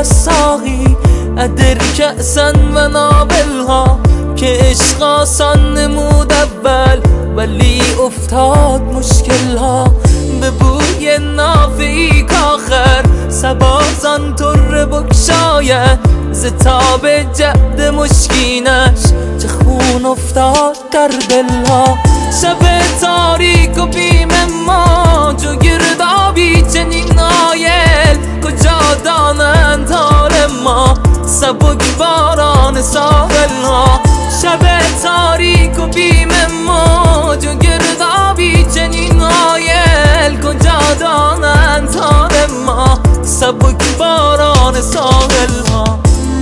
ساقی ادر کأسن و نابلها که عشق آسان نمود اول ولی افتاد مشکلها به بوی نافی کاخر سبازان تر بکشاید ز تاب جعد مشکینش چه خون افتاد در دلها شب تاریک و بیم موج و گردابی چنین نایل کجا دانند حال ما سبک باران ساحلها شب تاریک و بیم موج و گردابی چنین نایل کجا دانند حال ما سبک باران ساحلها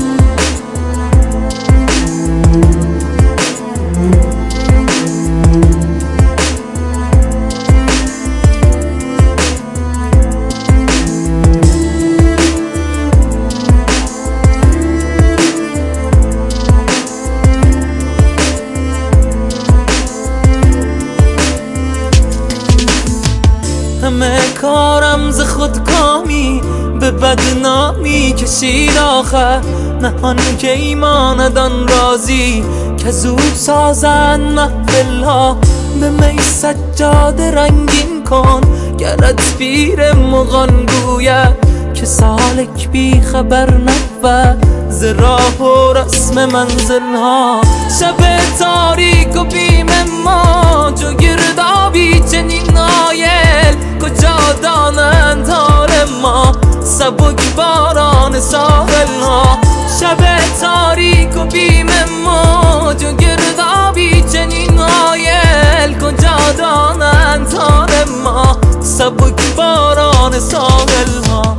همه کارم ز خودکامی به بدنامی کشید آخر نهان که ایماندان رازی که زود سازن محفلها به می سجاده رنگین کن گرت پیر مغان گوید که سالک بی خبر نبود ز راه و رسم منزلها شب تاریک و بیم موج و گردابی چنین نایل کجا دانند حال ما سبک باران ساحلها شب تاریک و بیم موج و گردابی چنین نایل کجا دانند حال ما سبک باران ساحلها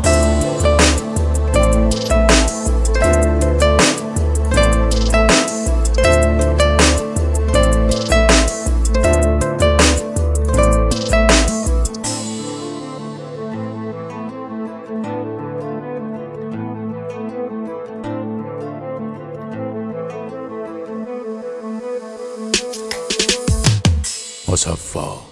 مصفا